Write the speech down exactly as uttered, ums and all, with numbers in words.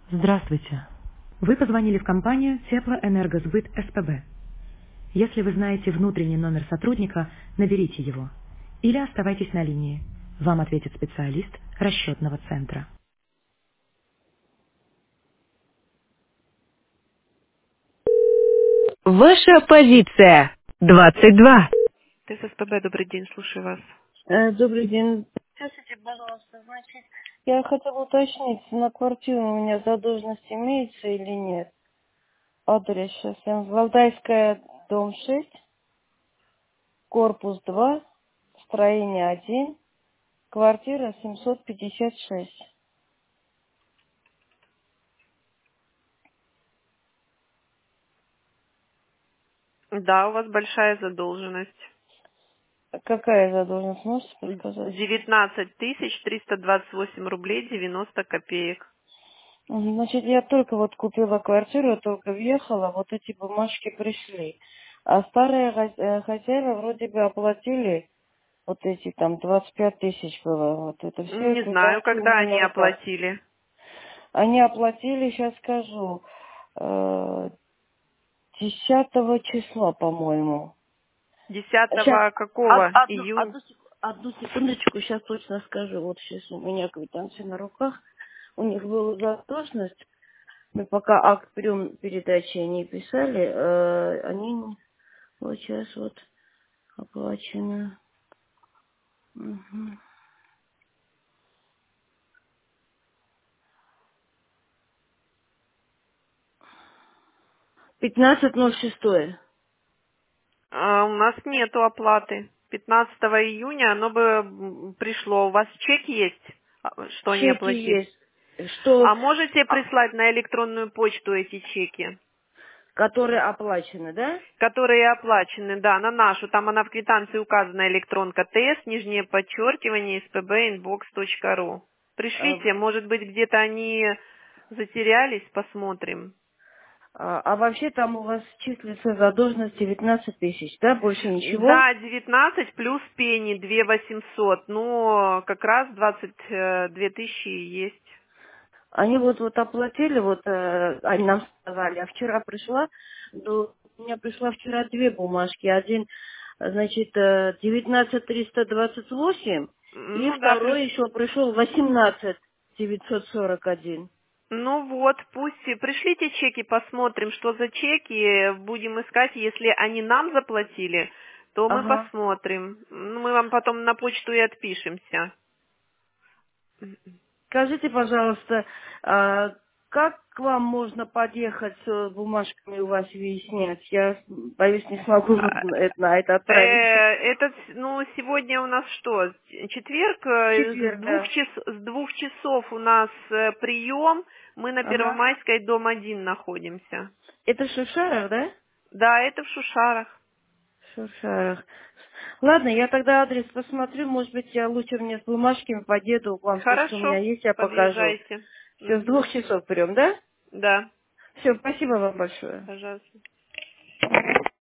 Здравствуйте. Вы позвонили в компанию Теплоэнергосбыт СПБ. Если вы знаете внутренний номер сотрудника, наберите его. Или оставайтесь на линии. Вам ответит специалист расчетного центра. Ваша позиция двадцать два. ТССПБ, добрый день, слушаю вас. Э, Добрый день. Скажите, пожалуйста, значит, я хотела уточнить, на квартиру у меня задолженность имеется или нет? Адрес сейчас. Валдайская, дом шесть, корпус два, строение один, квартира семьсот пятьдесят шесть. Да, у вас большая задолженность. Какая задолженность, можете подсказать? девятнадцать тысяч триста двадцать восемь рублей девяносто копеек. Мгм. Значит, я только вот купила квартиру, только въехала, вот эти бумажки пришли. А старые хозя- э, хозяева вроде бы оплатили вот эти там двадцать пять тысяч было. Вот это все Не как раз знаю, у когда меня они на руках. оплатили. Они оплатили, сейчас скажу, э, десятого числа, по-моему. Сейчас, Десятого какого? одну, Июня? одну, сек- одну секундочку, сейчас точно скажу. Вот сейчас у меня квитанция на руках. У них была задолженность. Мы пока акт прием передачи не писали, э, они вот сейчас вот оплачены. Мгм. пятнадцать ноль шесть. А, у нас нету оплаты. пятнадцатого июня оно бы м, пришло. У вас чек есть, а, что они Чеки оплатили? есть, что, А можете а, прислать на электронную почту эти чеки, которые оплачены, да? которые оплачены, да, на нашу. Там она в квитанции указана электронка ТС, нижнее подчеркивание, spbinbox.ru. А, Пришлите, может быть, где-то они затерялись, посмотрим. а- а вообще там у вас числится задолженность девятнадцать тысяч, да? Больше ничего? Да, девятнадцать плюс пени две восемьсот, но как раз двадцать две тысячи есть. Они вот вот оплатили, вот э, они нам сказали, а вчера пришла, ну, у меня пришла вчера две бумажки. Один, э, значит, э, девятнадцать триста двадцать восемь, и Ну да, плюс... второй еще пришел восемнадцать девятьсот сорок один. Ну вот, пусть и пришлите чеки, посмотрим, что за чеки, будем искать, если они нам заплатили, то мы Ага. посмотрим. Ну, мы вам потом на почту и отпишемся. Скажите, пожалуйста, а как к вам можно подъехать с бумажками у вас выяснять? Я боюсь, не смогу А, это- на это э, отправиться. Этот, ну, сегодня у нас что, четверг, В э, с четверг, двух, да. час, с двух часов у нас э, прием, мы на Ага. Первомайской, дом один находимся. Это в Шушарах, да? Да, это в Шушарах. В Шушарах. Ладно, я тогда адрес посмотрю. Может быть, я лучше мне с бумажками подъеду к вам. То, что у меня Хорошо, есть, я покажу. подъезжайте. Все, с Мгм. двух часов прям, да? Да, Все, спасибо вам большое. пожалуйста.